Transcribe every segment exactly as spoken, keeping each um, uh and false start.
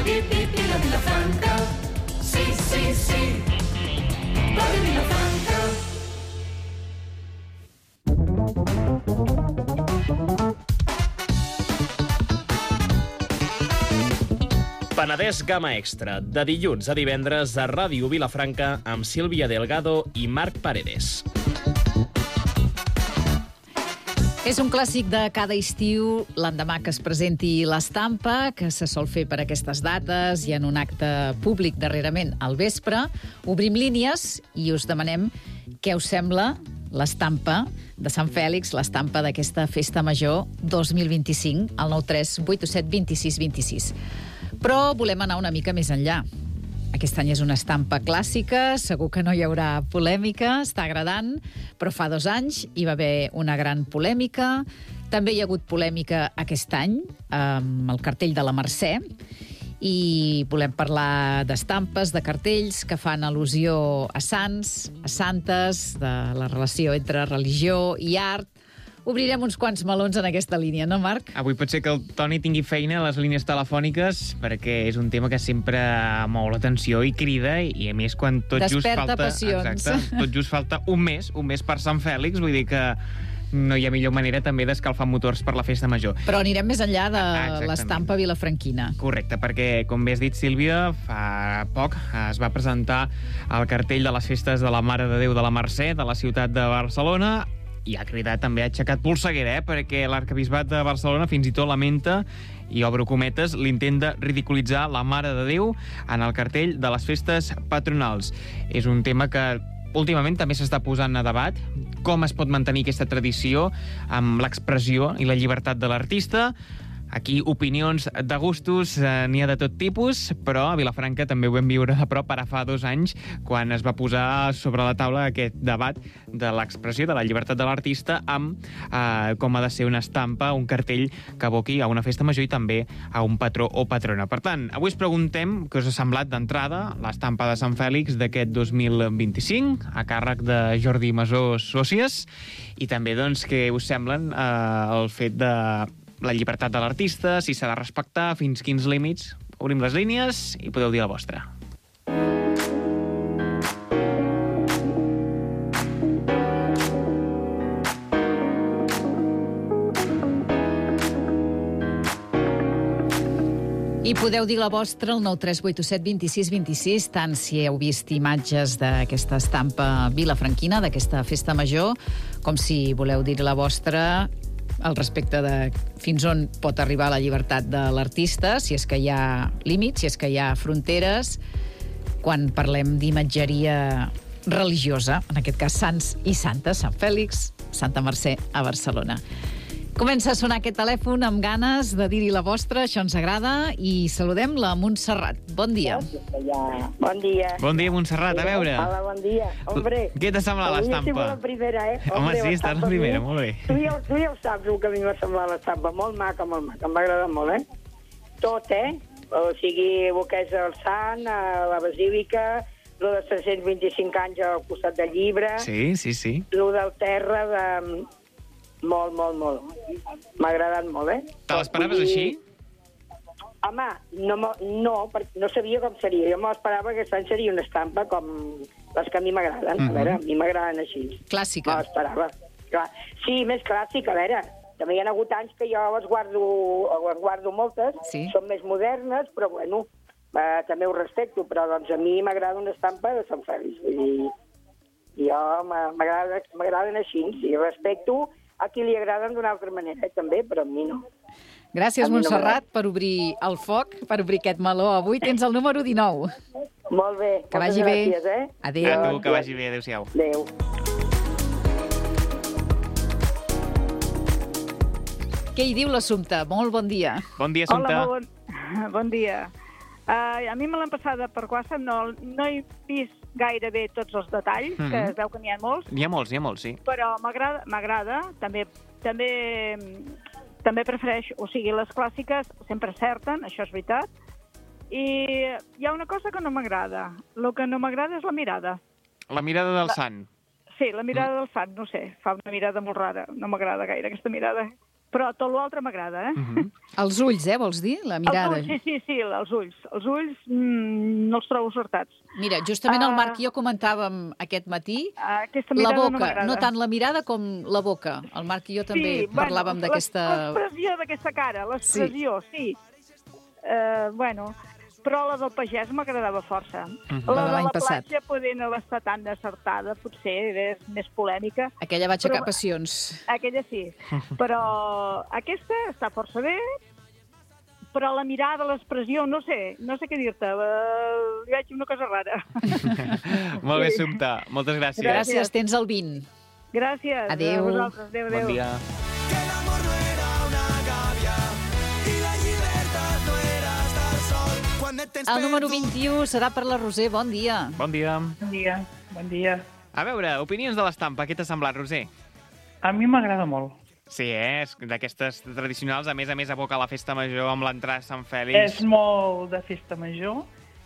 vi, vi, Vila, Vilafranca. Sí, sí, sí. Ràdio Vilafranca. Penedès Gamma Extra, de dilluns a divendres a Ràdio Vilafranca amb Sílvia Delgado i Marc Paredes. És un clàssic de cada estiu, l'endemà que es presenti l'estampa, que se sol fer per aquestes dates i en un acte públic darrerament al vespre. Obrim línies i us demanem què us sembla l'estampa de Sant Fèlix, l'estampa d'aquesta Festa Major dos mil vint-i-cinc, al nou tres vuit set dos sis dos sis. Però volem anar una mica més enllà. Aquest any és una estampa clàssica, segur que no hi haurà polèmica, està agradant, però fa dos anys hi va haver una gran polèmica. També hi ha hagut polèmica aquest any amb el cartell de la Mercè, i volem parlar d'estampes, de cartells que fan al·lusió a sants, a santes, de la relació entre religió i art. Obrirem uns quants melons en aquesta línia, no, Marc? Avui pot ser que el Toni tingui feina a les línies telefòniques perquè és un tema que sempre mou l'atenció i crida, i a més quan tot just Desperta falta... passions. Exacte, tot just falta un mes, un mes per Sant Fèlix, vull dir que no hi ha millor manera també d'escalfar motors per la Festa Major. Però anirem més enllà de Ah, l'estampa vilafranquina. Correcte, perquè, com bé has dit, Sílvia, fa poc es va presentar el cartell de les festes de la Mare de Déu de la Mercè de la ciutat de Barcelona, i ha cridat, també ha aixecat polseguera, eh? perquè l'Arquebisbat de Barcelona fins i tot lamenta, i obro cometes, l'intent de ridiculitzar la Mare de Déu en el cartell de les festes patronals. És un tema que últimament també s'està posant a debat, com es pot mantenir aquesta tradició amb l'expressió i la llibertat de l'artista. Aquí opinions de gustos eh, n'hi ha de tot tipus, però a Vilafranca també ho vam viure de prop ara fa dos anys, quan es va posar sobre la taula aquest debat de l'expressió de la llibertat de l'artista amb eh, com ha de ser una estampa, un cartell que aboqui a una festa major i també a un patró o patrona. Per tant, avui us preguntem què us ha semblat d'entrada l'estampa de Sant Fèlix d'aquest dos mil vint-i-cinc, a càrrec de Jordi Masó Sòcies, i també doncs què us semblen eh, el fet de la llibertat de l'artista, si s'ha de respectar, fins quins límits. Obrim les línies i podeu dir la vostra. I podeu dir la vostra al nou tres vuit set dos sis dos sis, tant si heu vist imatges d'aquesta estampa vilafranquina, d'aquesta Festa Major, com si voleu dir la vostra al respecte de fins on pot arribar la llibertat de l'artista, si és que hi ha límits, si és que hi ha fronteres, quan parlem d'imatgeria religiosa, en aquest cas sants i santes, Sant Fèlix, Santa Mercè a Barcelona. Comença a sonar aquest telèfon amb ganes de dir-hi la vostra, això ens agrada, i saludem la Montserrat. Bon dia. Bon dia. Bon dia, Montserrat, a veure. Hola, bon dia. Hombre, Què t'ha semblat l'estampa? Avui he sigut la primera, eh? Home, Hombre, sí, estàs la primera, mi, molt bé. Tu ja, tu ja ho saps, el que a mi m'ha semblat l'estampa. Molt maca, molt maca. Em va agradar molt, eh? Tot, eh? O sigui, el que és el Sant, la Basílica, el de tres-cents vint-i-cinc anys al costat del llibre. Sí, sí, sí. El del terra de... Molt, molt, molt. M'ha agradat molt, eh? Te l'esperaves així? Home, no, no, no sabia com seria. Jo m'esperava que aquest any seria una estampa com les que a mi m'agraden. Mm -hmm. A veure, a mi m'agraden així. Clàssica. M'esperava. Sí, més clàssica, a veure. També hi ha hagut anys que jo les guardo, les guardo moltes, sí. Són més modernes, però bueno, eh, també ho respecto, però doncs a mi m'agrada una estampa de Sant Fèlix. Vull dir, jo m'agraden així, i respecto a qui li agraden d'una altra manera, també, però a mi no. Gràcies, Montserrat, per obrir el foc, per obrir aquest meló. Avui tens el número dinou. Molt bé. Que vagi bé. Gràcies, eh? Adéu. A tu, que vagi bé. Adéu-siau. Adéu. Què hi diu l'Assumpta? Molt bon dia. Bon dia, Assumpta. Hola, molt bon, bon dia. Uh, a mi me l'han passada per WhatsApp, no, no he vist gairebé tots els detalls, mm -hmm. que es veu que n'hi ha molts. N'hi ha molts, n'hi ha molts, sí. Però m'agrada, m'agrada, també, també, també prefereixo, o sigui, les clàssiques sempre acerten, això és veritat, i hi ha una cosa que no m'agrada. El que no m'agrada és la mirada. La mirada del la... sant. Sí, la mirada mm. del sant, no sé, fa una mirada molt rara, no m'agrada gaire aquesta mirada. però tot l'altre m'agrada, eh? Uh-huh. Els ulls, eh, vols dir? La mirada. Els ulls, sí, sí, sí, els ulls. Els ulls mm, no els trobo sortats. Mira, justament el Uh, Marc i jo comentàvem aquest matí Aquesta la mirada no boca, m'agrada. no tant la mirada com la boca. El Marc i jo també Sí, parlàvem bueno, d'aquesta... l'expressió d'aquesta cara, l'expressió, sí. sí. Uh, bueno, però la del pagès m'agradava força. Uh-huh. La La de de l'any la passat. platja poder no estar tan acertada, potser és més polèmica. Aquella va aixecar Però- passions. Aquella sí, però aquesta està força bé, però la mirada, l'expressió, no sé, no sé què dir-te, uh, hi veig una cosa rara. Molt bé, Sumpta. Moltes gràcies. Gràcies, tens el vint. Gràcies. Adéu. A vosaltres. Adéu, adéu. Bon dia. Que el amor no era una gàbia i la llibertat no era estar sol quan et tens El número perdut. vint-i-u serà per la Roser. Bon dia. Bon dia. Bon dia, bon dia. A veure, opinions de l'estampa. Què t'ha semblat, Roser? A mi m'agrada molt. Sí, eh? És d'aquestes tradicionals. A més a més, aboca la festa major amb l'entrada a Sant Fèlix. És molt de festa major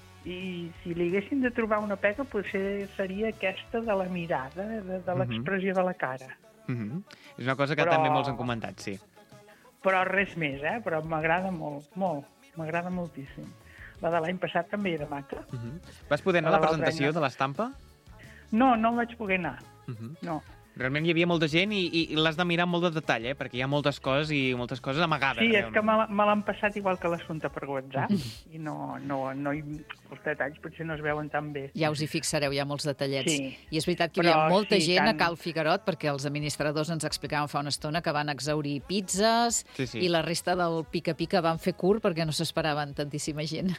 i si li haguessin de trobar una pega potser seria aquesta de la mirada, de, de l'expressió de la cara. Mhm. És una cosa que Però- també molts han comentat, sí. Però res més, eh? Però m'agrada molt, molt. M'agrada moltíssim. La de l'any passat també era maca. Mhm. Vas poder anar a la La de l'altre presentació any. de l'estampa? No, no vaig poder anar. Mhm. No. Realment hi havia molta gent i, i, i l'has de mirar amb molt de detall, eh? Perquè hi ha moltes coses i moltes coses amagades. Sí, és realment. que me, me l'han passat igual que l'assumpte per WhatsApp i no, no, no hi, els detalls potser no es veuen tan bé. Ja us hi fixareu, hi ha molts detallets. Sí. I és veritat que hi havia Però molta sí, gent tant- a Cal Figuerot, perquè els administradors ens explicaven fa una estona que van exhaurir pizzas Sí, sí. i la resta del pica-pica van fer curt perquè no s'esperaven tantíssima gent.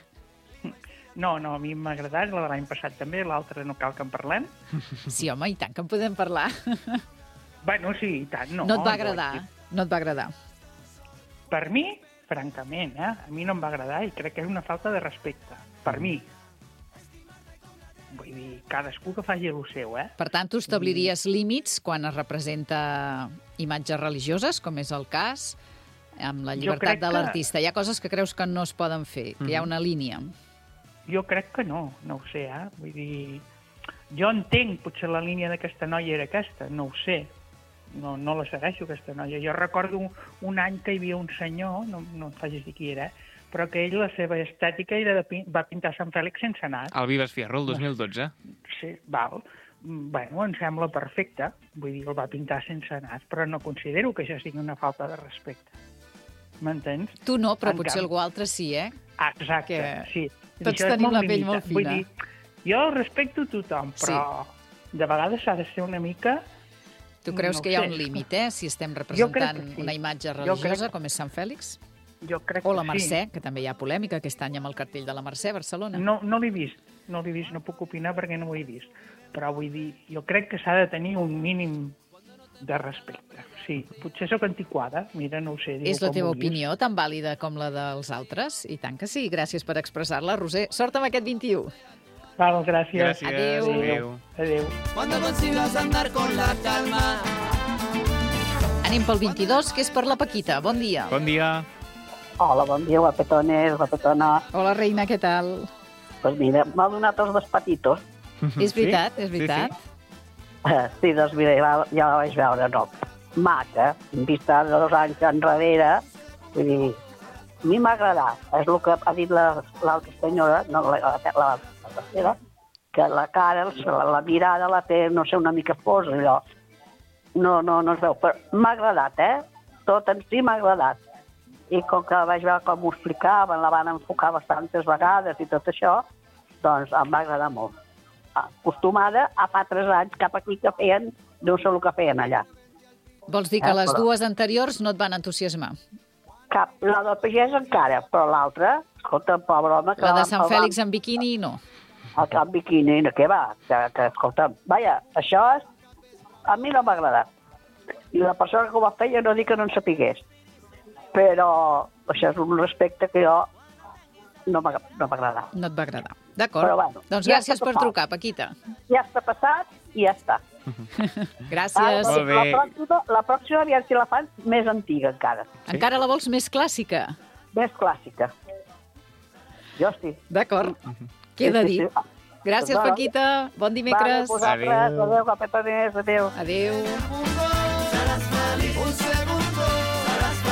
No, no, a mi m'ha agradat, la de l'any passat també, l'altra no cal que en parlem. Sí, home, i tant que en podem parlar. Bueno, sí, i tant, no. No et va jo agradar? vaig dir- No et va agradar? Per mi, francament, eh? A mi no em va agradar i crec que és una falta de respecte. Per mi. Vull dir, cadascú que faci el seu, eh? Per tant, tu establiries límits quan es representa imatges religioses, com és el cas, amb la Jo llibertat crec de que- l'artista. Hi ha coses que creus que no es poden fer, que hi ha una línia. Jo crec que no, no ho sé, eh? Vull dir, jo entenc, potser la línia d'aquesta noia era aquesta, no ho sé. No, no la segueixo, aquesta noia. Jo recordo un, un any que hi havia un senyor, no, no em facis dir qui era, eh? Però que ell, la seva estètica era de, pin- va pintar Sant Fèlix sense anar. El Vives Fierro, el dos mil dotze. Sí, val. Mm, Bueno, em sembla perfecte. Vull dir, el va pintar sense anar, però no considero que això sigui una falta de respecte. M'entens? Tu no, però En potser canvi- algú altre sí, eh? Ah, exacte, Que sí. tots Això és tenim molt la pell limitat. molt Vull fina. dir, jo respecto tothom, però de vegades s'ha de ser una mica... Tu creus No que hi ha sé. un límit, eh? Si estem crec representant que sí. una imatge Jo crec religiosa, que- com és Sant Fèlix, Jo crec o la que Mercè, sí. que també hi ha polèmica aquest any amb el cartell de la Mercè a Barcelona. No, no l'he vist, no l'he vist, no puc opinar perquè no ho he vist. Però vull dir, jo crec que s'ha de tenir un mínim de respecte. Sí, potser sóc antiquada, mira, no ho sé. És la com teva vulguis. opinió tan vàlida com la dels altres? I tant que sí, gràcies per expressar-la. Roser, sort amb aquest vint-i-u. Val, gràcies. Gràcies. Adéu. Adéu. Adéu. Cuando consigas andar con la calma. Anem pel vint-i-dos, que és per la Paquita. Bon dia. Bon dia. Hola, bon dia, guapetones, guapetona. Hola, reina, què tal? Pues mira, m'ha donat els dos patitos. És veritat, és Sí, veritat. Eh, Sí, doncs mira, ja, ja la vaig veure, no. Maca, vista de dos anys enrere, vull dir, a mi m'ha agradat. És el que ha dit la- l'altra senyora, no, la, la, la, la tercera, que la cara, la, la mirada la té, no sé, una mica fosa, allò. No, no, no es veu, però m'ha agradat, eh? Tot en si m'ha agradat. I com que vaig veure com ho explicaven, la van enfocar bastantes vegades i tot això, doncs em va agradar molt. Acostumada a fa tres anys cap aquí que feien, no sé el que feien allà. Vols dir que Eh, les però- dues anteriors no et van entusiasmar? Cap, la del pagès encara, però l'altra, escolta, pobre home... Que La de van- Sant el van- Fèlix en biquini, no. El cap biquini, no, què va? Que, que, escolta, vaja, això és... A mi no m'ha agradat. I la persona que ho va fer jo no dic que no en sapigués. Però això és un respecte que jo no m'ha no m'ha agradat. No et va agradar. D'acord. Però bueno, Doncs ja gràcies està per passat. trucar, Paquita. Ja està passat i ja està. Gràcies. Molt bé. La pròxima, la pròxima aviam si la fan més antiga encara, Encara la vols més clàssica? més clàssica. Jo sí. D'acord. Queda Sí, sí, dit. sí. Gràcies, Vale. Paquita. Bon dimecres. Vale, vosaltres, Adéu. adéu, guapetones, adéu. Adéu. Seràs feliç. Un segon, seràs feliç.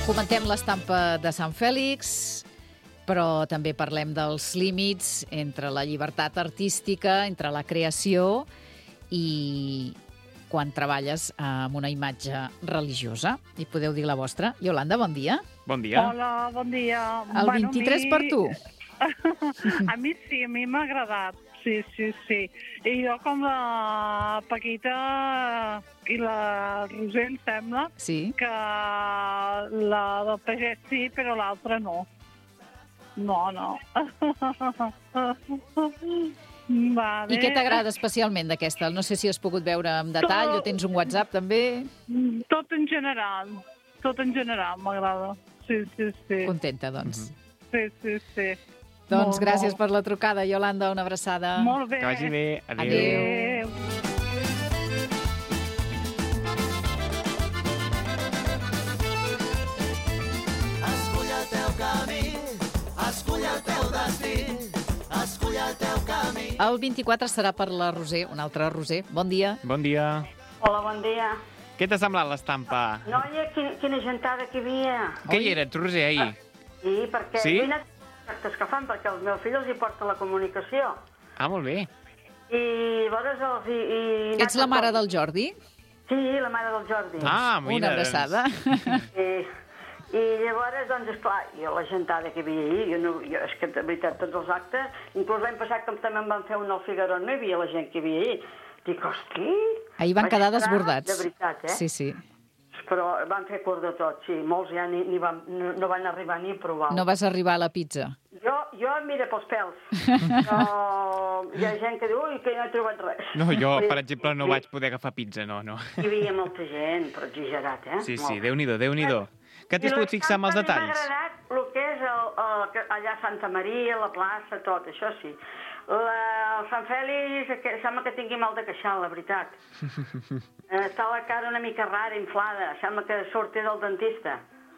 Comentem l'estampa de Sant Fèlix, però també parlem dels límits entre la llibertat artística, entre la creació i quan treballes amb una imatge religiosa. I podeu dir la vostra. Iolanda, bon dia. Bon dia. Hola, bon dia. El Bueno, vint-i-tres a mi- per tu. A mi sí, a mi m'ha agradat. Sí, sí, sí. I jo com la Paquita i la Roser, em sembla, Sí. que la del pagès sí, però l'altra no. No, no. Vale. I què t'agrada especialment d'aquesta? No sé si has pogut veure amb detall o tens un WhatsApp també. Tot en general. Tot en general m'agrada. Sí, sí, sí. Contenta, doncs. Sí, sí, sí. Doncs Molt, gràcies molt. per la trucada, Iolanda, una abraçada. Molt bé. Que vagi bé. Adéu. Adéu. Escull el teu camí, escull el teu destí, escull el teu camí. El vint-i-quatre serà per la Roser, una altra Roser. Bon dia. Bon dia. Hola, bon dia. Què t'ha semblat l'estampa? Noia, quina, quina gentada que hi havia. Què hi era, tu, Roser, ahir? Sí, perquè Sí? he anat actes que fan, perquè el meu fill els hi porta la comunicació. Ah, molt bé. I llavors els hi... I Ets la mare del Jordi? Sí, la mare del Jordi. Ah, mira. Una abraçada. I, I llavors, doncs, esclar, jo la gentada que hi havia ahir, jo no, jo, és que, de veritat, tots els actes, inclús l'any passat, com també en van fer un al Figueró, no hi havia la gent que hi havia ahir. Dic, hosti... Ahir van vaig quedar quedar, desbordats. De veritat, eh? Sí, sí. Però van fer curt de tot, sí. Molts ja ni, ni van, no, no van arribar ni a provar-ho. No vas arribar a la pizza. Jo, jo em mira pels pèls. Però hi ha gent que diu, ui, que no he trobat res. No, jo, Vull dir, per exemple, no vaig poder agafar pizza, no, no. Hi havia molta gent, però exagerat, eh? Sí, sí, Molt. Déu-n'hi-do, Déu-n'hi-do. Que t'has pogut fixar amb els detalls? M'ha agradat el que és el, el, que allà a Santa Maria, la plaça, tot, això sí. La, el Sant Fèlix, que, sembla que tingui mal de queixal, la veritat. Eh, Està la cara una mica rara, inflada. Sembla que surti del dentista.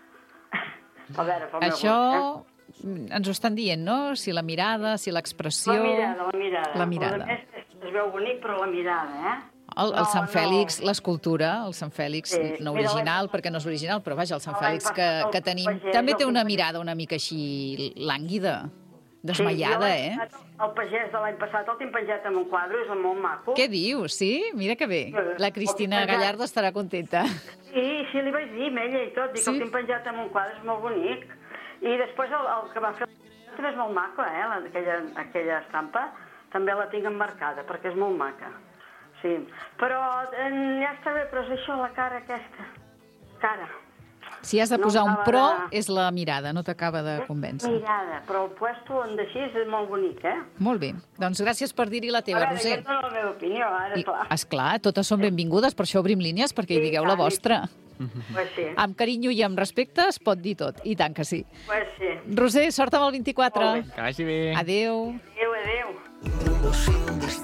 A veure, pel meu Això gust, ens ho estan dient, no? Si la mirada, si eh? l'expressió... La mirada, la mirada. La mirada. A més, es, es veu bonic, però la mirada, eh? El, el No, Sant no. Fèlix, l'escultura, el Sant Fèlix, Sí. no Mira, original, l'any- perquè no és original, però vaja, el Sant L'any Fèlix que, passat el que tenim pagès, també té el una pagès. mirada una mica així lànguida, desmaiada, sí, eh? eh? El pagès de l'any passat el tinc penjat en un quadre, és molt maco. Què dius? Sí? Mira que bé. La Cristina Gallardo estarà contenta. Sí, sí, li vaig dir, amb ella i tot, dic Sí? que el tinc penjat en un quadre, és molt bonic. I després el, el que va fer també és molt maco, eh, la- aquella, aquella estampa, també la tinc emmarcada, perquè és molt maca. Sí, però eh, ja està bé, però és això, la cara aquesta. Cara. Si has de No posar un acaba pro, de- és la mirada, no t'acaba de convèncer. Mirada, però el puesto on d'així és molt bonic, eh? Molt bé. Doncs gràcies per dir-hi la A teva, veure, Roser. jo dono la meva opinió, ara, I, clar. esclar, totes són benvingudes, per això obrim línies, perquè hi Sí, digueu la tant. vostra. Pues sí, Amb carinyo i amb respecte es pot dir tot, i tant que sí. pues sí. Roser, sort amb el vint-i-quatre. Molt bé. Que vagi bé. Adéu. Adéu, adéu.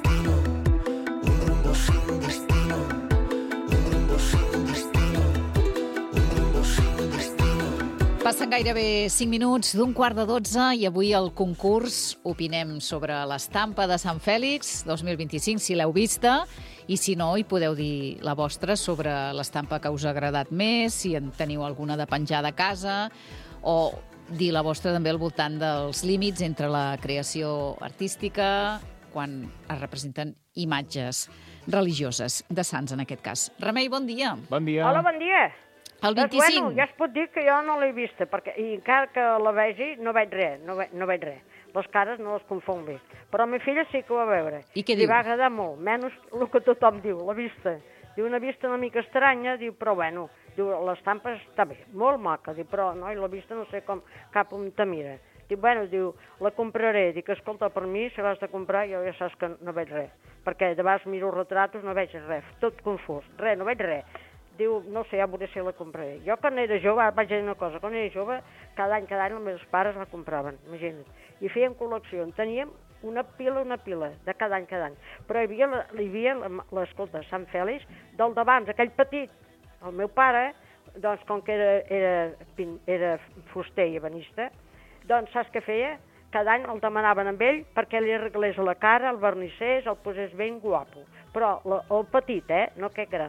Passen gairebé cinc minuts d'un quart de dotze i avui el concurs opinem sobre l'estampa de Sant Fèlix dos mil vint-i-cinc, si l'heu vista, i si no, hi podeu dir la vostra sobre l'estampa que us ha agradat més, si en teniu alguna de penjar de casa, o dir la vostra també al voltant dels límits entre la creació artística, quan es representen imatges religioses, de sants en aquest cas. Remei, bon dia. Bon dia. Hola, bon dia. El Doncs, vint-i-cinc. bueno, ja es pot dir que jo no l'he vista, perquè, i encara que la vegi, no veig res, no, ve, no veig res. Les cares no les confon bé. Però la meva filla sí que ho va veure. I què Li diu? va agradar molt, menys el que tothom diu, la vista. Diu una vista una mica estranya, diu, però bueno, diu, l'estampa està bé, molt maca, diu, però no, i la vista no sé com, cap on te mira. Diu, bueno, diu, la compraré. Dic, escolta, per mi, si l'has de comprar, jo ja saps que no veig res. Perquè de vegades miro els retratos, no veig res, tot confús, res, no veig res. Diu, no sé, ja veuré si la compraré. Jo, quan era jove, ara vaig dir una cosa, quan era jove, cada any, cada any, els meus pares la compraven, imagina't. I fèiem col·lecció, en teníem una pila, una pila, de cada any, cada any. Però hi havia, la, hi havia l'escolta, Sant Fèlix, del d'abans, aquell petit. El meu pare, doncs, com que era, era, era fuster i ebenista, doncs, saps què feia? Cada any el demanaven amb ell perquè li arreglés la cara, el vernissés, el posés ben guapo. Però la, el petit, eh, no aquest gran,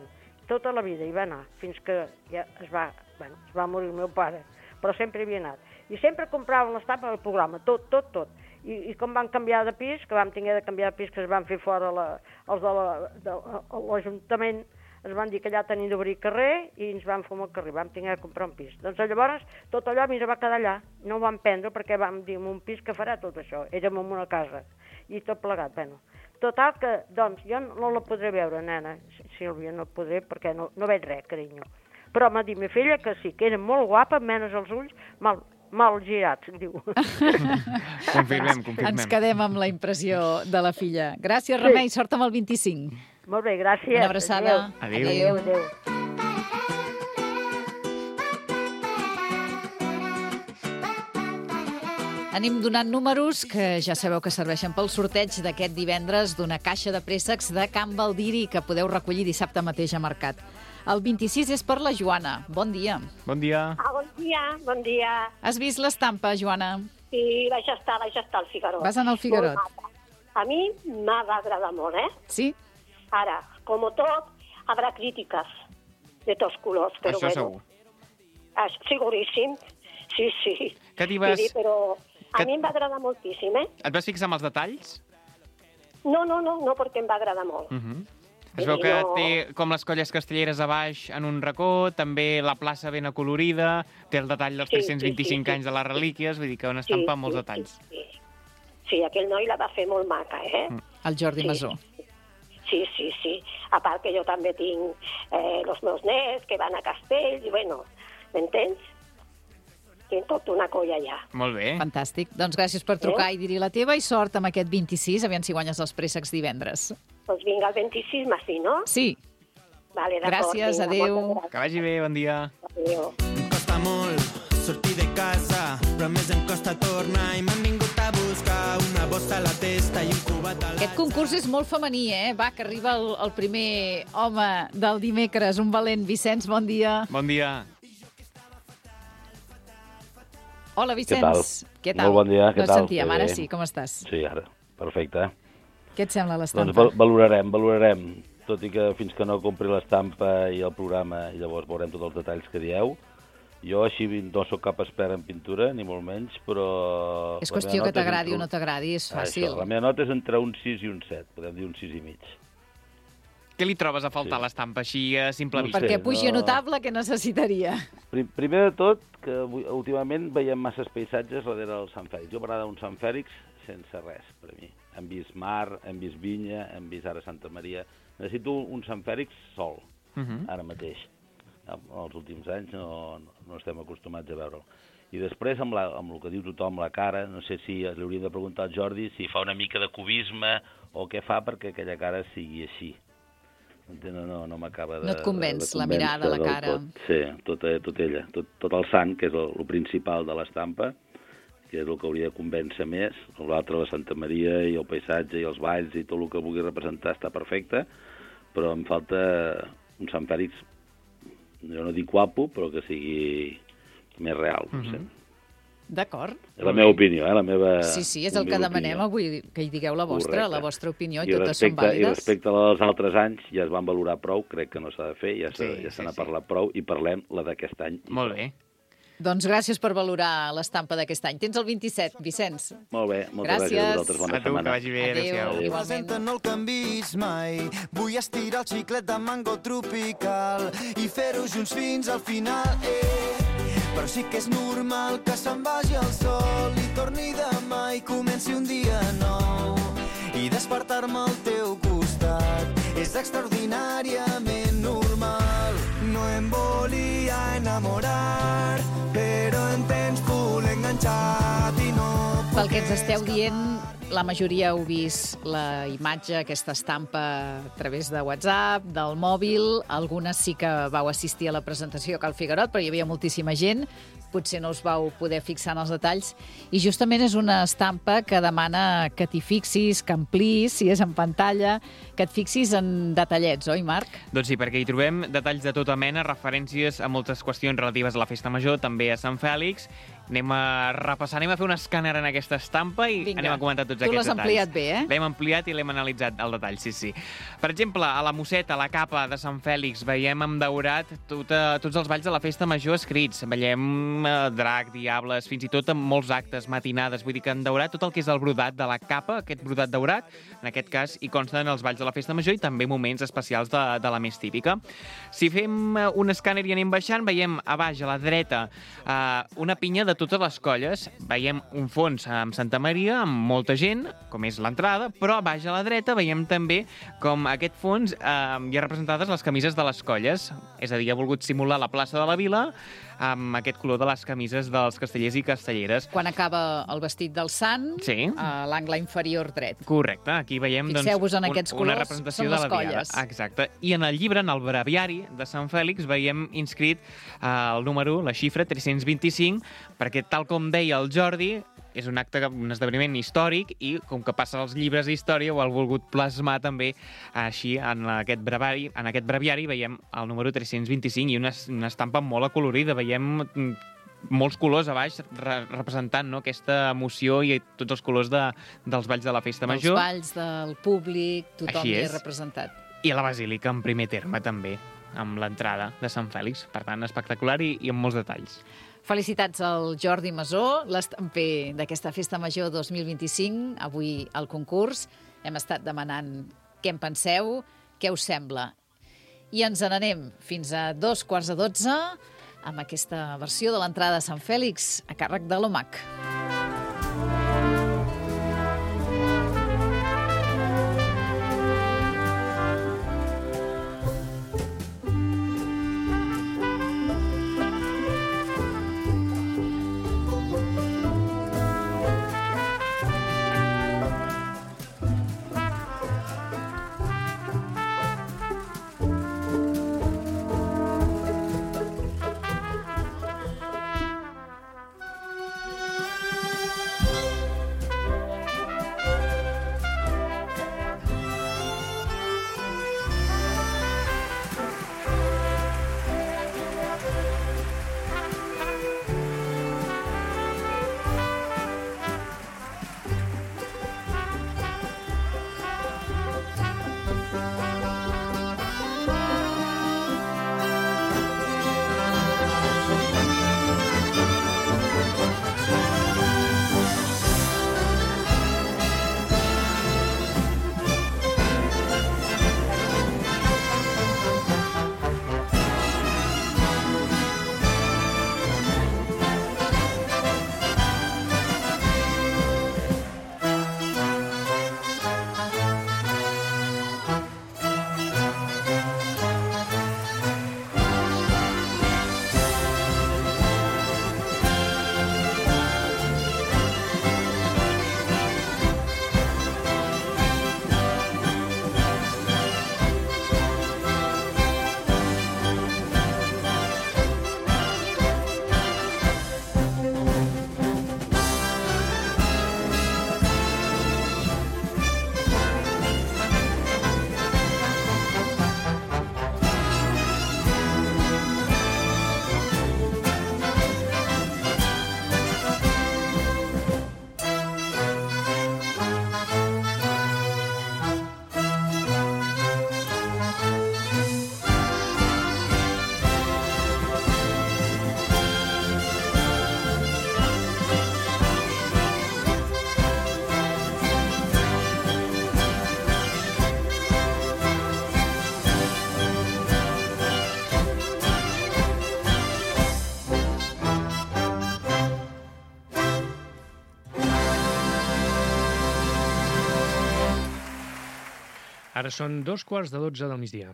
tota la vida hi va anar, fins que ja es va, bueno, es va morir el meu pare, però sempre hi havia anat. I sempre compraven l'estampes del programa, tot, tot, tot. I, i com van canviar de pis, que vam tenir de canviar de pis, que es van fer fora la, els de l'Ajuntament, ens van dir que allà tenien d'obrir carrer i ens van fumar al carrer, vam tenir de comprar un pis. Doncs llavors tot allò a mi va quedar allà, no ho vam prendre perquè vam dir un pis que farà tot això, érem en una casa i tot plegat, bueno. Total que, doncs, jo no la podré veure, nena, Sílvia, no podré perquè no, no veig res, carinyo. Però m'ha dit ma filla que sí, que era molt guapa, menys els ulls mal, mal girats, diu. Confirmem, confirmem. Ens quedem amb la impressió de la filla. Gràcies, Remei, sort amb el vint-i-cinc. Molt bé, gràcies. Una abraçada. Adéu. Adéu, adéu. Anem donant números que ja sabeu que serveixen pel sorteig d'aquest divendres d'una caixa de préssecs de Can Baldiri que podeu recollir dissabte mateix a Mercat. El vint-i-sis és per la Joana. Bon dia. Bon dia. Ah, bon dia, bon dia. Has vist l'estampa, Joana? Sí, vaig estar, vaig estar al Figaró. Vas anar al Figaró. A mi m'ha d'agradar molt, eh? Sí? Ara, com tot, habrà crítiques de tots colors, però Això bueno. segur. Ah, seguríssim, sí, sí. Que t'hi vas... Sí, però a que... mi em va agradar moltíssim, eh? Et vas fixar amb els detalls? No, no, no, no, perquè em va agradar molt. Uh -huh. Es veu que no... té com les colles castelleres a baix en un racó, també la plaça ben acolorida, té el detall dels Sí, tres-cents sí, vint-i-cinc sí, sí. anys de les relíquies, vull dir que una estampa amb molts sí, detalls. Sí, sí. Sí, aquell noi la va fer molt maca, eh? El Jordi Sí. Masó. Sí, sí, sí. A part que jo també tinc eh, els meus nets que van a Castell, i bueno, m'entens? Tinc tota una colla allà. Molt bé. Fantàstic. Doncs gràcies per trucar i dir-hi la teva i sort amb aquest vint-i-sis, aviam si guanyes els préssecs divendres. Doncs vinga, el vint-i-sis m'ací, no? Sí. Vale, d'acord. Gràcies, vinga, adéu. moltes gràcies. Que vagi bé, bon dia. Adéu. Em costa molt sortir de casa, però més em costa tornar i m'han vingut a buscar una bossa a la testa i un cubat a l'alça. Aquest concurs és molt femení, eh? Va, que arriba el, el primer home del dimecres, un valent. Vicenç, bon dia. Bon dia. Hola, Vicenç. Què tal? Molt bon dia, què no et tal? sentíem, ara Bé. sí, com estàs? Sí, ara, perfecte. Què et sembla l'estampa? Doncs val- valorarem, valorarem, tot i que fins que no compri l'estampa i el programa, i llavors veurem tots els detalls que dieu. Jo així no sóc cap expert en pintura, ni molt menys, però... És la meva qüestió que nota és t'agradi entre o no t'agradi, és fàcil. Això, la meva nota és entre un sis i un set, podem dir un sis i mig. Què li trobes a faltar Sí. a l'estampa, així a simple No vista? Perquè sé, pugi a no- notable, què necessitaria? Pri- Primer de tot, que avui- últimament veiem masses paisatges darrere del Sant Fèlix. Jo m'agrada un Sant Fèlix sense res, per mi. Hem vist mar, hem vist vinya, hem vist ara Santa Maria. Necessito un Sant Fèlix sol, Uh -huh. ara mateix. En els últims anys no, no estem acostumats a veure'l. I després, amb, la, amb el que diu tothom, la cara, no sé si li hauríem de preguntar al Jordi si fa una mica de cubisme o què fa perquè aquella cara sigui així. No, no, no m'acaba de... No et convenç, de, de la mirada, la del cara. Tot. Sí, tot, tot ella, tot, tot el sant, que és el, el principal de l'estampa, que és el que hauria de convèncer més. L'altre, la Santa Maria i el paisatge i els balls i tot el que vulgui representar està perfecte, però em falta un Sant Fèlix, jo no dic guapo, però que sigui més real, no sé. D'acord. És la meva opinió, eh? La meva, Sí, sí, és la el que meva demanem opinió. avui, que hi digueu la vostra, Correcte. la vostra opinió, i I totes són respecte, I vàlides. respecte a la dels altres anys, ja es van valorar prou, crec que no s'ha de fer, ja se, Sí, ja se sí, n'ha sí. parlat prou, i parlem la d'aquest any. i Molt prou. bé. Doncs gràcies per valorar l'estampa d'aquest any. Tens el vint-i-set, Vicenç. Molt bé, moltes gràcies, Gràcies. a vosaltres, bona A tu, que setmana. vagi bé, Adéu. adéu-siau. Igualment. Presenta, no el canvis mai. Vull estirar el xiclet de mango tropical i fer-ho junts fins al final, eh. Però sí que és normal que se'n vagi el sol i torni demà i comenci un dia nou. I despertar-me al teu costat és extraordinàriament normal. No em volia enamorar, però en tens full enganxat i no puc... Pel que ens esteu dient, la majoria heu vist la imatge, aquesta estampa a través de WhatsApp, del mòbil. Algunes sí que vau assistir a la presentació a Cal Figuerot, però hi havia moltíssima gent. Potser no us vau poder fixar en els detalls. I justament és una estampa que demana que t'hi fixis, que amplis, si és en pantalla, que et fixis en detallets, oi, Marc? Doncs sí, perquè hi trobem detalls de tota mena, referències a moltes qüestions relatives a la Festa Major, també a Sant Fèlix, anem a repassar, anem a fer un escàner en aquesta estampa i Vinga. anem a comentar tots Tu aquests l'has detalls. ampliat bé, eh? L'hem ampliat i l'hem analitzat al detall, sí, sí. Per exemple, a la Mosseta, a la capa de Sant Fèlix, veiem amb daurat tot, uh, tots els balls de la festa major escrits. Veiem uh, drac, diables, fins i tot amb molts actes, matinades. Vull dir que en daurat tot el que és el brodat de la capa, aquest brodat daurat, en aquest cas hi consten els balls de la festa major i també moments especials de, de la més típica. Si fem uh, un escàner i anem baixant, veiem a baix, a la dreta, uh, una pinya de totes les colles. Veiem un fons amb Santa Maria, amb molta gent, com és l'entrada, però a baix a la dreta veiem també com aquest fons eh, hi ha representades les camises de les colles. És a dir, ha volgut simular la plaça de la Vila amb aquest color de les camises dels castellers i castelleres. Quan acaba el vestit del sant, sí. a l'angle inferior dret. Correcte, aquí veiem Fixeu-vos doncs, en aquests un, colors, una representació són de les la Diada. colles. Exacte. I en el llibre, en el breviari de Sant Fèlix, veiem inscrit eh, el número, la xifra tres-cents vint-i-cinc, perquè tal com deia el Jordi, és un acte, un esdeveniment històric i com que passa als llibres d'història ho ha volgut plasmar també així en aquest breviari, en aquest breviari veiem el número tres-cents vint-i-cinc i una, una estampa molt acolorida, veiem molts colors a baix re representant no, aquesta emoció i tots els colors de, dels balls de la festa major. Dels balls, del públic, tothom hi és representat. I a la Basílica en primer terme també, amb l'entrada de Sant Fèlix. Per tant, espectacular i, i amb molts detalls. Felicitats al Jordi Masó, l'estamper d'aquesta Festa Major dos mil vint-i-cinc, avui al concurs. Hem estat demanant què en penseu, què us sembla. I ens n'anem fins a dos quarts de dotze amb aquesta versió de l'entrada de Sant Fèlix a càrrec de l'O M A C. Ara són dos quarts de dotze del migdia.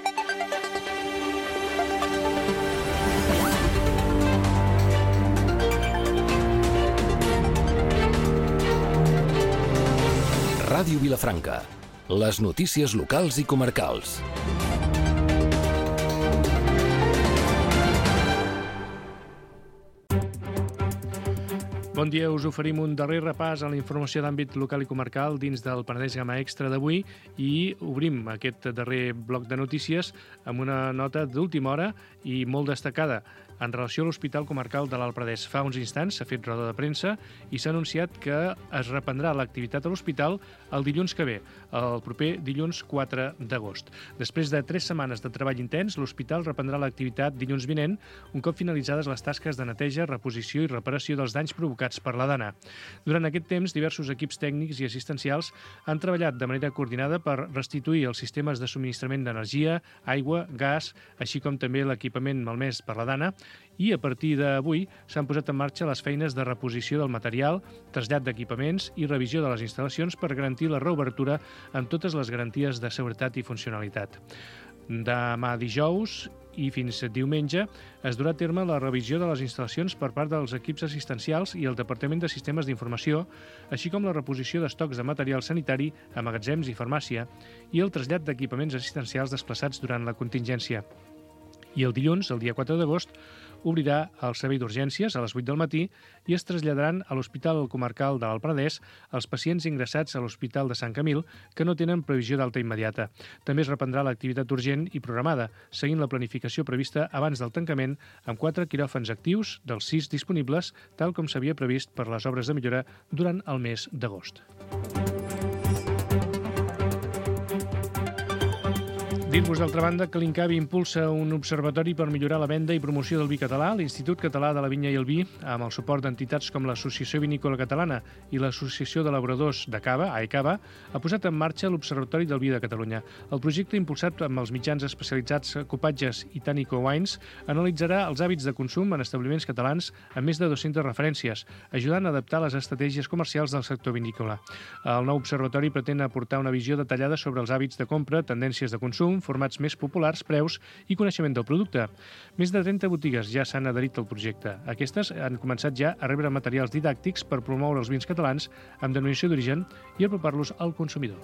Ràdio Vilafranca. Les notícies locals i comarcals. Bon dia, us oferim un darrer repàs a la informació d'àmbit local i comarcal dins del Penedès Gamma Extra d'avui i obrim aquest darrer bloc de notícies amb una nota d'última hora i molt destacada. en relació a l'Hospital Comarcal de l'Alt Pradès. Fa uns instants s'ha fet roda de premsa i s'ha anunciat que es reprendrà l'activitat a l'hospital el dilluns que ve, el proper dilluns quatre d'agost. Després de tres setmanes de treball intens, l'hospital reprendrà l'activitat dilluns vinent, un cop finalitzades les tasques de neteja, reposició i reparació dels danys provocats per la dana. Durant aquest temps, diversos equips tècnics i assistencials han treballat de manera coordinada per restituir els sistemes de subministrament d'energia, aigua, gas, així com també l'equipament malmès per la dana, i a partir d'avui s'han posat en marxa les feines de reposició del material, trasllat d'equipaments i revisió de les instal·lacions per garantir la reobertura amb totes les garanties de seguretat i funcionalitat. Demà dijous i fins diumenge es durà a terme la revisió de les instal·lacions per part dels equips assistencials i el Departament de Sistemes d'Informació, així com la reposició d'estocs de material sanitari a magatzems i farmàcia i el trasllat d'equipaments assistencials desplaçats durant la contingència. I el dilluns, el dia quatre d'agost, obrirà el servei d'urgències a les vuit del matí i es traslladaran a l'Hospital Comarcal de l'Alt Pradès els pacients ingressats a l'Hospital de Sant Camil que no tenen previsió d'alta immediata. També es reprendrà l'activitat urgent i programada, seguint la planificació prevista abans del tancament, amb quatre quiròfans actius dels sis disponibles, tal com s'havia previst per les obres de millora durant el mes d'agost. Dir-vos, d'altra banda, que l'Incavi impulsa un observatori per millorar la venda i promoció del vi català. L'Institut Català de la Vinya i el Vi, amb el suport d'entitats com l'Associació Vinícola Catalana i l'Associació d'Elaboradors de Cava, AECAVA, ha posat en marxa l'Observatori del Vi de Catalunya. El projecte, impulsat amb els mitjans especialitzats Copatges i Tànico Wines, analitzarà els hàbits de consum en establiments catalans amb més de dues-centes referències, ajudant a adaptar les estratègies comercials del sector vinícola. El nou observatori pretén aportar una visió detallada sobre els hàbits de compra, tendències de consum, formats més populars, preus i coneixement del producte. Més de trenta botigues ja s'han adherit al projecte. Aquestes han començat ja a rebre materials didàctics per promoure els vins catalans amb denominació d'origen i apropar-los al consumidor.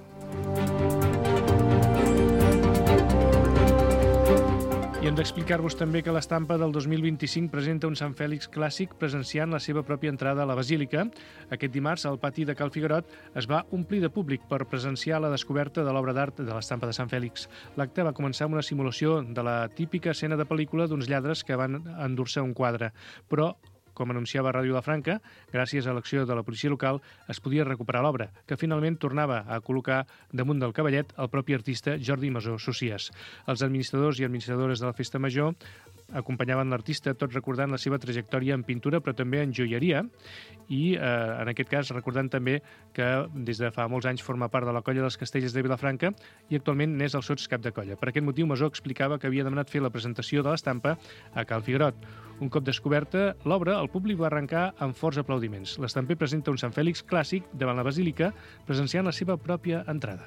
I hem d'explicar-vos també que l'estampa del dos mil vint-i-cinc presenta un Sant Fèlix clàssic presenciant la seva pròpia entrada a la Basílica. Aquest dimarts, al pati de Cal Figuerot, es va omplir de públic per presenciar la descoberta de l'obra d'art de l'estampa de Sant Fèlix. L'acte va començar amb una simulació de la típica escena de pel·lícula d'uns lladres que van endur-se un quadre, però com anunciava Ràdio Vilafranca, gràcies a l'acció de la policia local, es podia recuperar l'obra, que finalment tornava a col·locar damunt del cavallet el propi artista Jordi Masó Socies. Els administradors i administradores de la Festa Major acompanyaven l'artista, tot recordant la seva trajectòria en pintura, però també en joieria, i eh, en aquest cas recordant també que des de fa molts anys forma part de la colla dels Castellers de Vilafranca i actualment n'és el sots cap de colla. Per aquest motiu, Masó explicava que havia demanat fer la presentació de l'estampa a Cal Figuerot. Un cop descoberta l'obra, el públic va arrencar amb forts aplaudiments. L'estamper presenta un Sant Fèlix clàssic davant la Basílica, presenciant la seva pròpia entrada.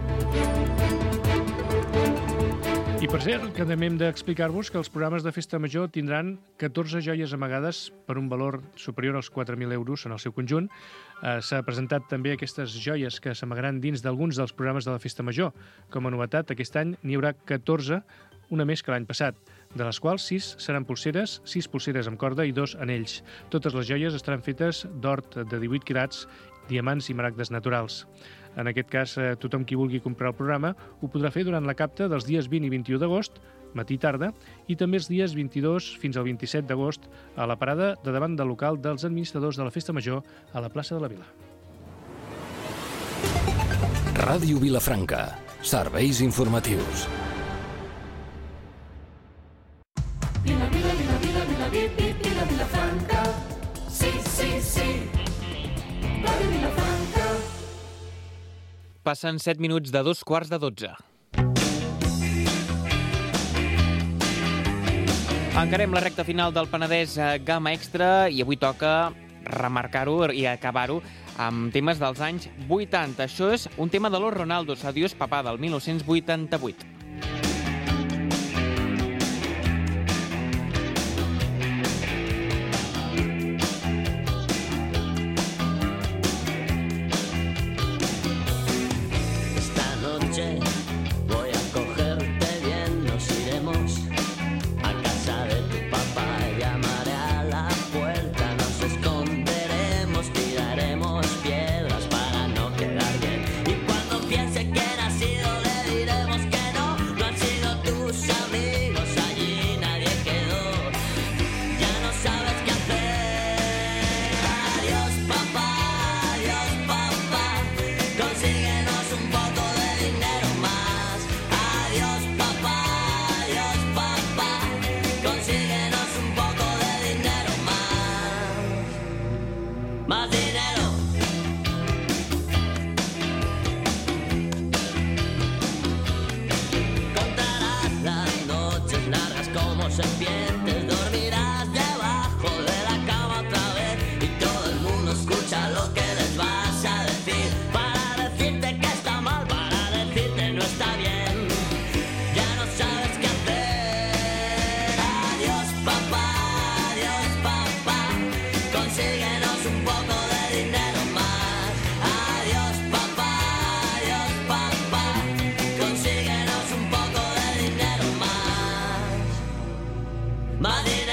I per cert, que també hem d'explicar-vos que els programes de Festa Major tindran catorze joies amagades per un valor superior als quatre mil euros en el seu conjunt. Eh, S'ha presentat també aquestes joies que s'amagaran dins d'alguns dels programes de la Festa Major. Com a novetat, aquest any n'hi haurà catorze, una més que l'any passat, de les quals sis seran pulseres, sis pulseres amb corda i dos anells. Totes les joies estaran fetes d'or de divuit quirats, diamants i maragdes naturals. En aquest cas, tothom qui vulgui comprar el programa ho podrà fer durant la capta dels dies vint i vint-i-u d'agost, matí i tarda, i també els dies vint-i-dos fins al vint-i-set d'agost a la parada de davant del local dels administradors de la Festa Major a la plaça de la Vila. Ràdio Vilafranca. Serveis informatius. Vila, vila, vila, vila, vila, vila, vila, Vilafranca. Sí, sí, sí. Ràdio Vilafranca. Passen set minuts de dos quarts de dotze. Encarem la recta final del Penedès Gamma Extra i avui toca remarcar-ho i acabar-ho amb temes dels anys vuitanta. Això és un tema de Los Ronaldos, Adiós Papà, del mil nou-cents vuitanta-vuit. Piedras para no quedar bien. Y cuando piense que era sido, le diremos que no. más dinero. Contarás las noches largas como serpientes, dormirás debajo de la cama otra vez y todo el mundo escucha lo que les vas a decir, para decirte que está mal, para decirte no está bien. Ya no sabes qué hacer. Adiós papá, adiós papá, consíguenos un poco de dinero más. Adiós papá, adiós papá, consíguenos un poco de dinero más. Más dinero.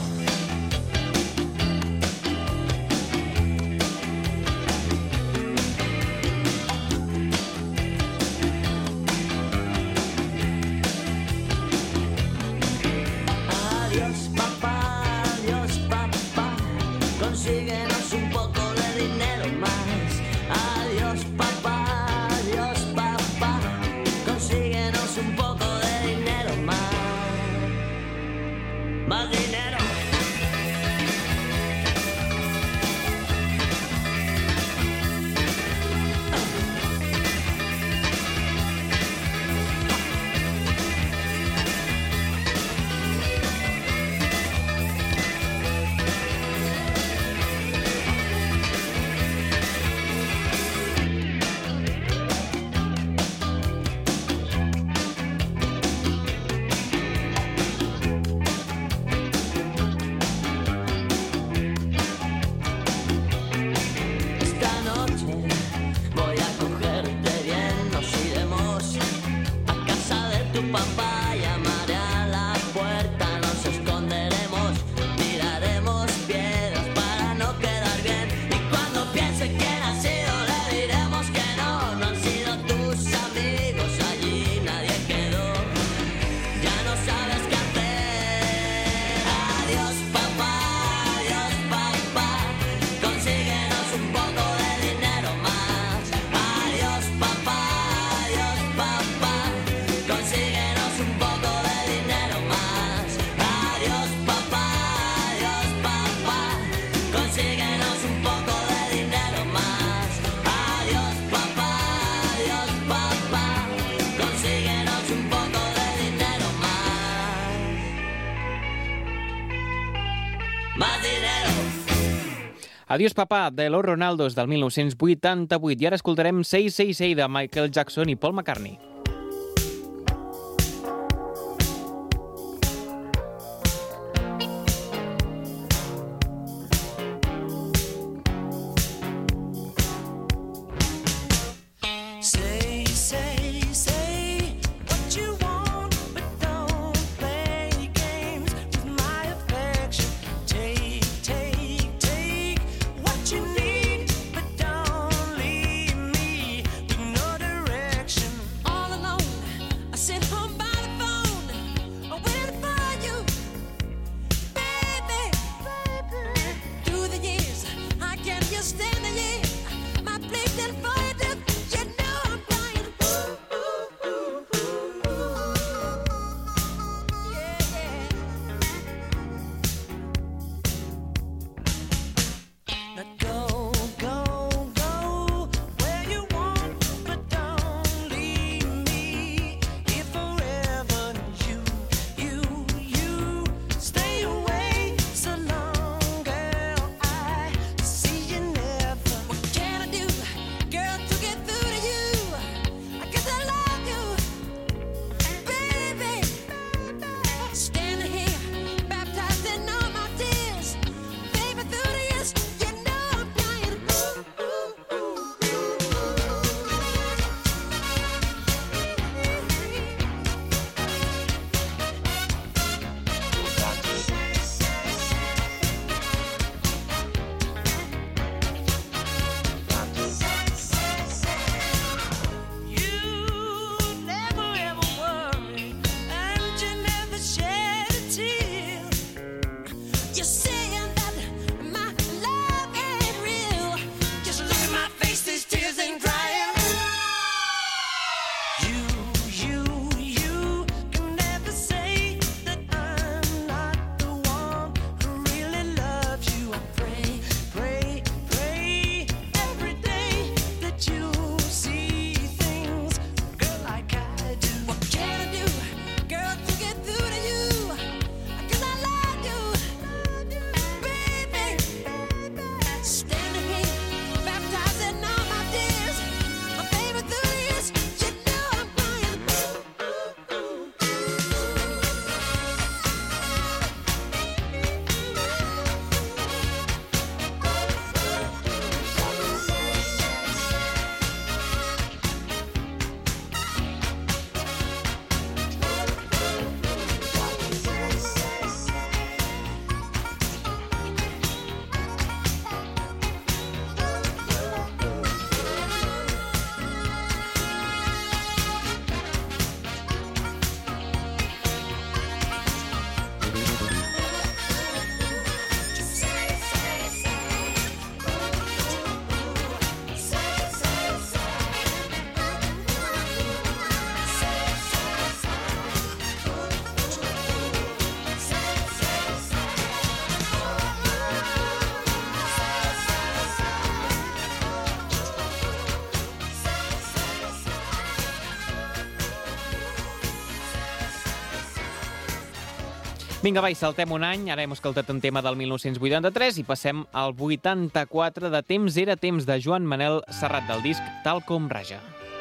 Adiós papá, adiós papá, consíguenos un poco de dinero más. Adiós papá, adiós papá, consíguenos un poco de dinero más. Más dinero. Esta noche voy a cogerte bien, nos iremos a casa de tu papá, llamaré a la puerta, nos esconderemos, tiraremos piedras para no quedar bien, y cuando piense quién ha sido le diremos que no, no han sido tus amigos, allí nadie quedó, ya no sabes qué hacer. Adiós papá, adiós papá, consíguenos un poco de dinero más. Adiós papá, adiós papá, consíguenos un poco de dinero más. Adiós papá, adiós papá, consíguenos un poco de dinero más. Adiós papá, adiós papá, consíguenos un poco de dinero más. Más dinero. Adiós papà, de Los Ronaldos, del mil nou-cents vuitanta-vuit. I ara escoltarem Say Say Say, de Michael Jackson i Paul McCartney. Say, say, say what you want, but don't play games with my affection. Take, take, take what you need, but don't leave me with no direction. All Vinga, va, i saltem un any. Ara hem escoltat un tema del mil nou-cents vuitanta-tres i passem al vuitanta-quatre de Temps era temps de Joan Manel Serrat, del disc Tal com raja.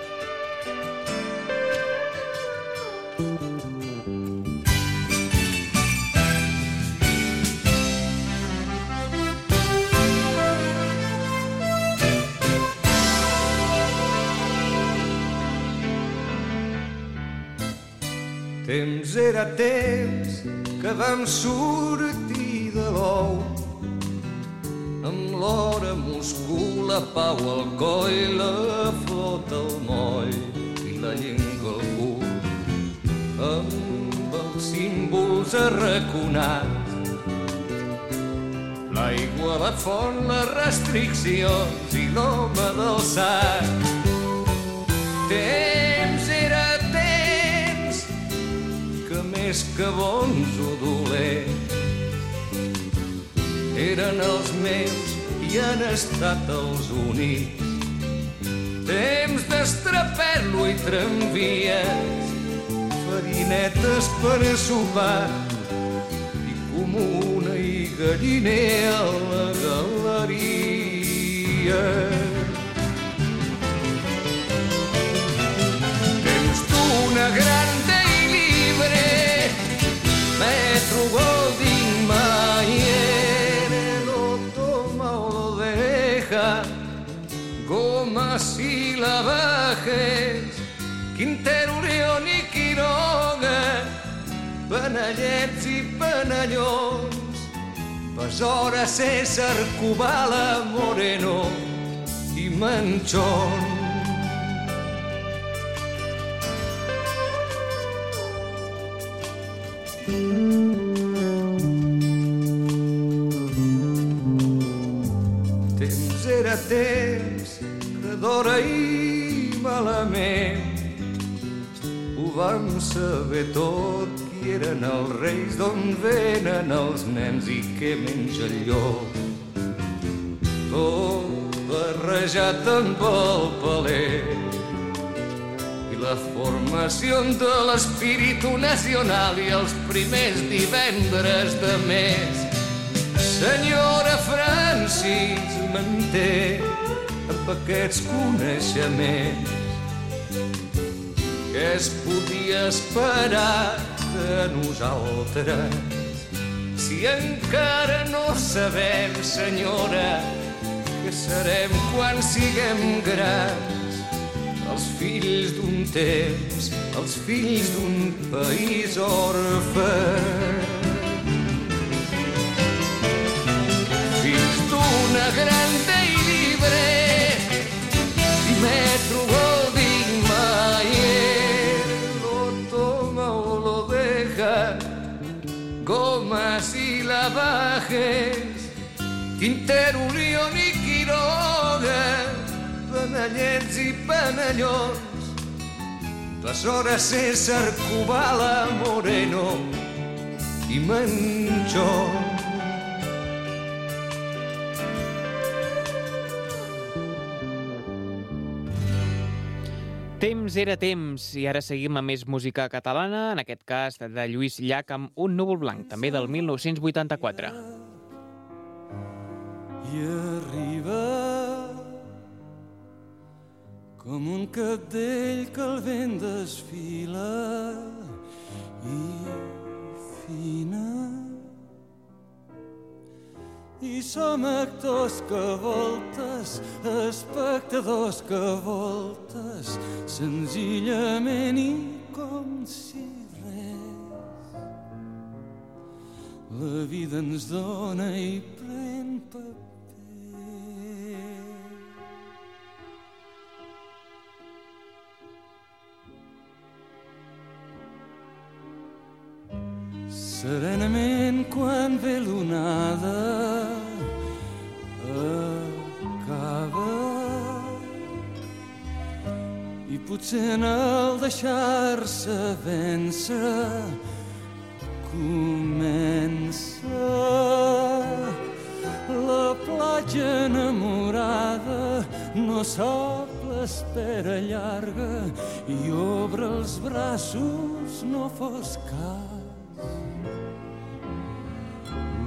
Temps era temps que vam sortir de l'ou, amb l'hora Moscou, la pau al coll, la flota al moll i la llengua al cul, amb els símbols arraconats, l'aigua, la font, les restriccions i l'home del sac. Temps era temps que més que bons o dolents eren els meus i han estat els únics. Temps d'estraperlo i tramvies, farinetes per a sopar i comuna i galliner a la galeria. Temps d'una gran day libre, Metro Goldwyn Mayer, lo toma o lo deja, Gomas y Lavajes, Quintero, León i Quiroga, Panellets i Panellons, Besora, César, Kubala, Moreno i Manchón. Temps era temps que d'hora i malament ho vam saber tot, qui eren els reis, d'on venen els nens i què menja el llop. Tot barrejat amb el paler i la formació de l'espíritu nacional i els primers divendres de mes. Senyora Francis manté amb aquests coneixements què es podia esperar de nosaltres si encara no sabem, senyora, què serem quan siguem grans, els fills d'un temps, els fills d'un país orfe. Fills d'una gran day libre i Metro Goldwyn Mayer, lo toma o lo deja, Gomas y Lavajes, Quintero, León i Quiroga, Panellets i Panellons, Besora, César, Kubala, Moreno i Manchón. Temps era temps, i ara seguim amb més música catalana, en aquest cas de Lluís Llach amb Un núvol blanc, també del mil nou-cents vuitanta-quatre. I arriba com un cabdell que el vent desfila i fina. I som actors que voltes, espectadors que voltes, senzillament i com si res. La vida ens dona i pren paper. Serenament quan ve l'onada acaba i potser en el deixar-se vèncer comença la platja enamorada, no sap l'espera llarga i obre els braços, no fos cas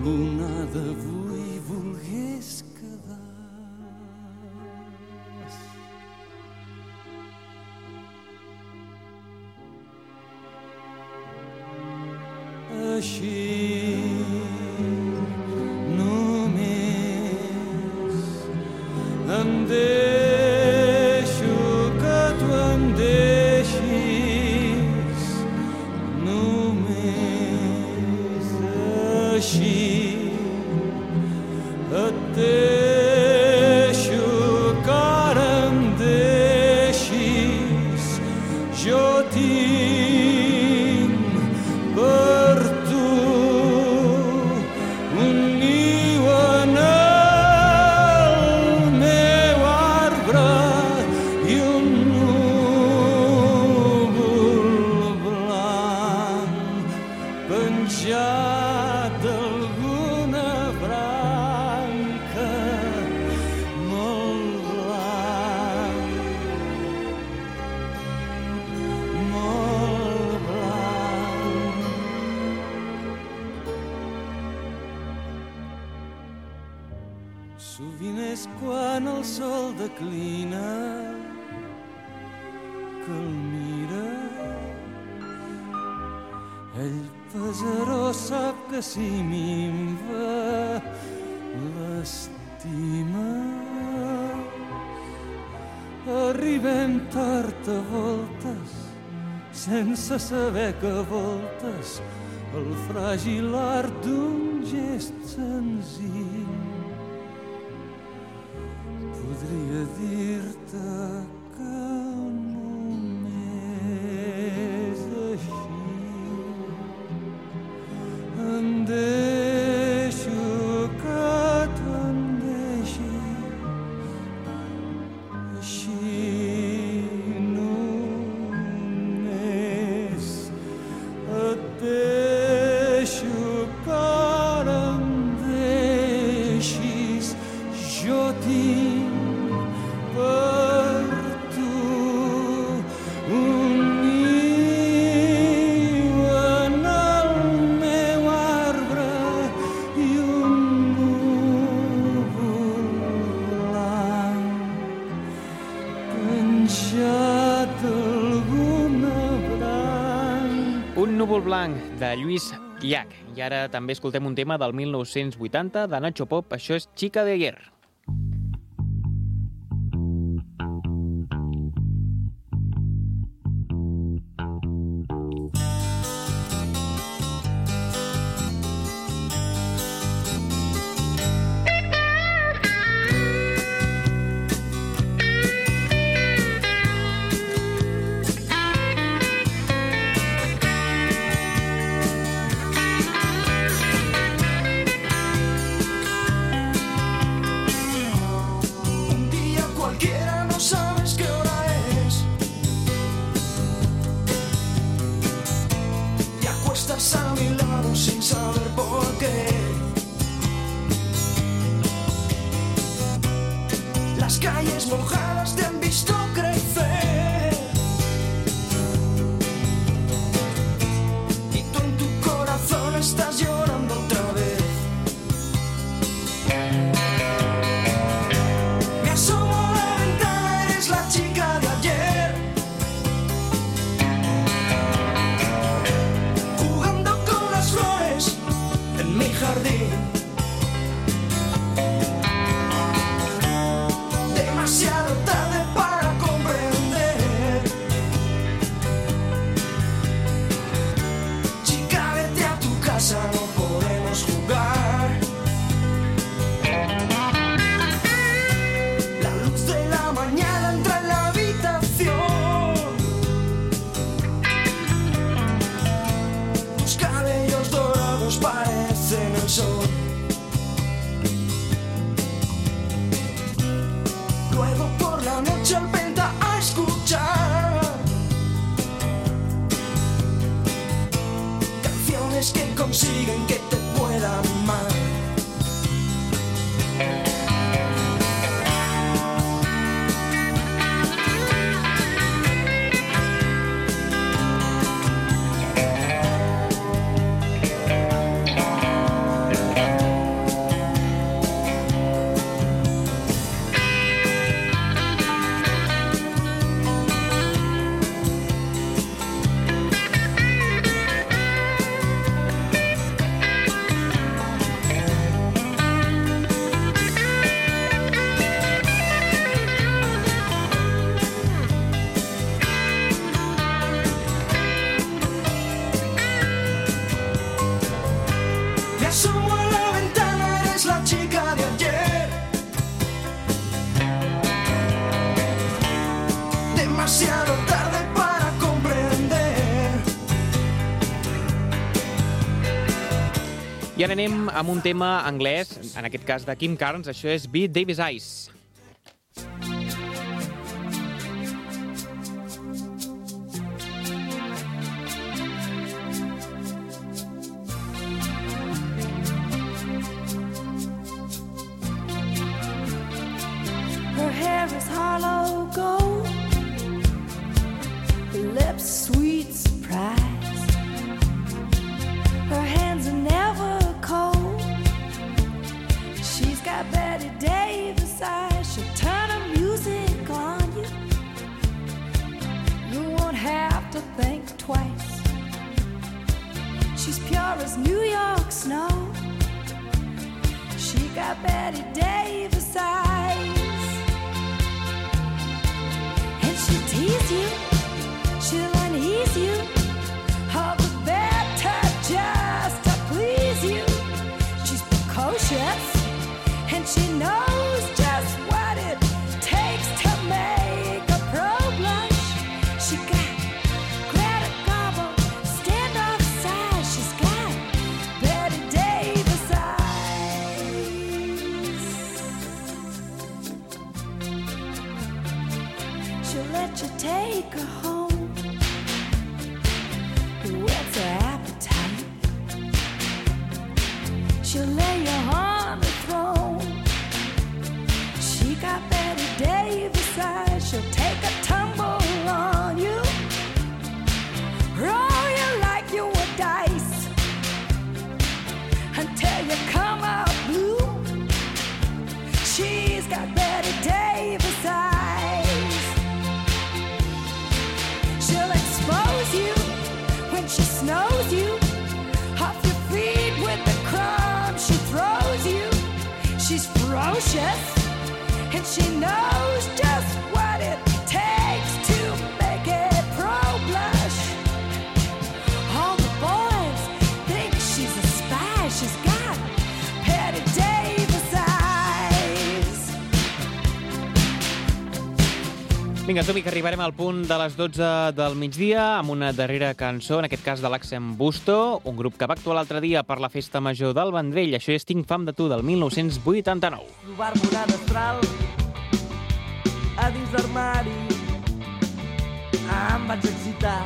luna d'avui volgués quedar. Així només em deixo que tu em deixis, només així et deixo que ara em deixis. Jo tinc per tu un niu en el meu arbre i un núvol blanc penjat d'alguna branca molt blanc, molt blanc. Sovint és quan el sol declina que el mira. Ell pesaró sap que si minva l'estima. Arribem tard a voltes sense saber que voltes el fràgil art d'un gest senzill. Podria dir-te que només així em deixo que te'n deixis. Així només et deixo que ara em deixis. Jo tinc per tu un niu en el meu arbre i un núvol blanc penjat d'alguna branca. Un núvol blanc, de Lluís Llach. I ara també escoltem un tema del mil nou-cents vuitanta, de Nacho Pop. Això és Chica de ayer. Un día cualquiera no sabes qué hora es. Te acuestas a mi lado sin saber por qué. Las calles mojadas te han visto crecer. Y tú en tu corazón estás llorando otra vez. Me asomo a la ventana, eres la chica de ayer. Jugando con las flores en mi jardín. Demasiado tarde para comprender. Chica, vete a tu casa, no podemos jugar. La luz de la mañana entra en la habitación. Tus cabellos dorados parecen el sol. Luego por la noche al venta a escuchar canciones que consiguen que te puedan amar. I ara anem amb un tema anglès, en aquest cas de Kim Carnes, això és Beat Davis Eyes. Her hair is hollow gold, her lips sweet surprise. Her hands are never cold. She's got Betty Davis eyes. She'll turn her music on you. You won't have to think twice. She's pure as New York snow. She got Betty Davis eyes. And she'll tease you, she'll unease you, all the better just to please you. She's precocious, and she knows just what it takes to make a pro blush. She got Greta Garbo, standoff size. She's got Betty Davis eyes. She'll let you take her home. What's her appetite? She'll lay you on the throne. She got Betty Davis eyes. She'll take a tumble on you, roll you like you were dice, until you come out blue. She's got Betty Davis eyes. She'll expose you when she snows you, off your feet with the crumbs she throws you. She's ferocious, and she knows just what it takes to make a pro blush. All the boys think she's a spy. She's got Betty Davis eyes. Vinga, Tomi, que arribarem al punt de les dotze del migdia amb una darrera cançó, en aquest cas de l'Accent Busto, un grup que va actuar l'altre dia per la Festa Major del Vendrell. Això és Tinc fam de tu, del mil nou-cents vuitanta-nou. Trobar-me una destral a dins l'armari em vaig excitar.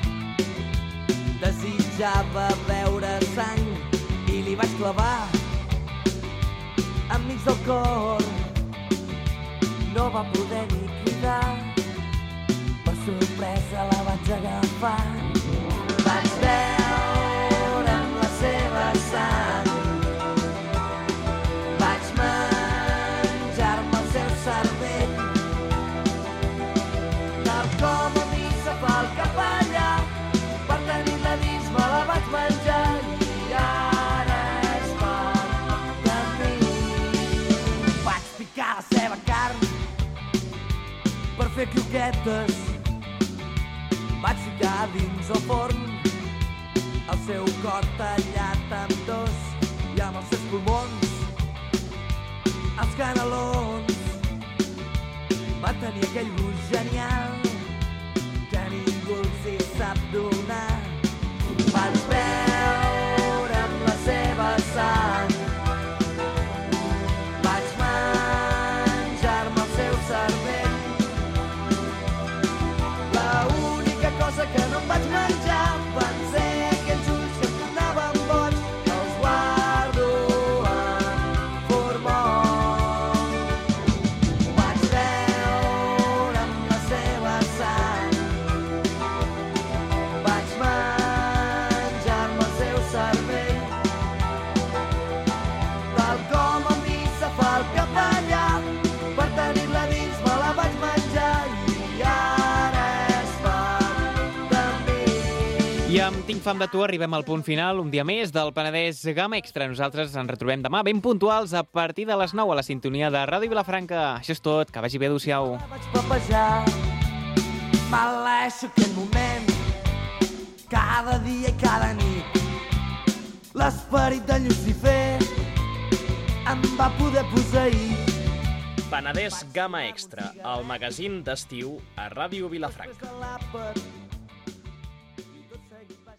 Desitjava veure sang i li vaig clavar enmig del cor. No va poder ni cridar, per sorpresa la vaig agafar. Vaig veure amb la seva sang, vaig menjar-me el seu cervell, tal com a mi se fa el capellà, per tenir-la dins me la vaig menjar i ara és part de mi. Vaig picar la seva carn per fer croquetes, vaig ficar dins el forn el seu cor tallat en dos i amb els seus pulmons, els canelons. Va tenir aquell gust genial que ningú els hi sap donar. Vaig veure amb la seva sang, vaig menjar-me el seu cervell. L'única cosa que no em vaig menjar van ser aquells ulls que em tornaven boig, els guardo en formol. Vaig veure amb la seva sang, vaig menjar-me el seu cervell, tal com a mi se fa el capellà, per tenir-la dins me la vaig menjar i ara I amb Tinc fam de tu arribem al punt final, un dia més, del Penedès Gamma Extra. Nosaltres ens retrobem demà ben puntuals a partir de les nou a la sintonia de Ràdio Vilafranca. Això és tot, que vagi bé, adéu-siau. Vaig papejar, m'aleixo aquell moment, cada dia i cada nit. L'esperit de Llucifer em va poder posseir. Penedès Gamma Extra, el magazín d'estiu a Ràdio Vilafranca.